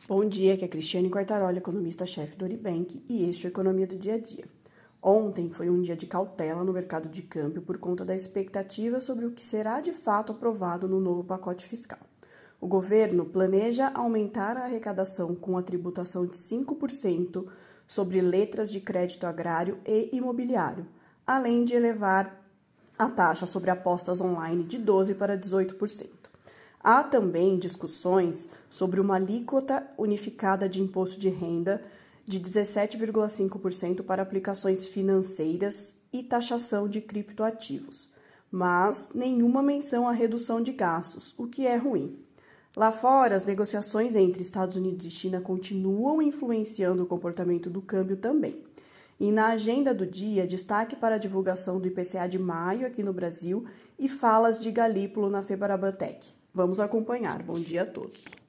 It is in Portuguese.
Bom dia, aqui é Cristiane Quartaroli, economista-chefe do Oribank, e este é o Economia do Dia a Dia. Ontem foi um dia de cautela no mercado de câmbio por conta da expectativa sobre o que será de fato aprovado no novo pacote fiscal. O governo planeja aumentar a arrecadação com a tributação de 5% sobre letras de crédito agrário e imobiliário, além de elevar a taxa sobre apostas online de 12% para 18%. Há também discussões sobre uma alíquota unificada de imposto de renda de 17,5% para aplicações financeiras e taxação de criptoativos, mas nenhuma menção à redução de gastos, o que é ruim. Lá fora, as negociações entre Estados Unidos e China continuam influenciando o comportamento do câmbio também. E na agenda do dia, destaque para a divulgação do IPCA de maio aqui no Brasil e falas de Galípolo na Febrabatec. Vamos acompanhar. Bom dia a todos.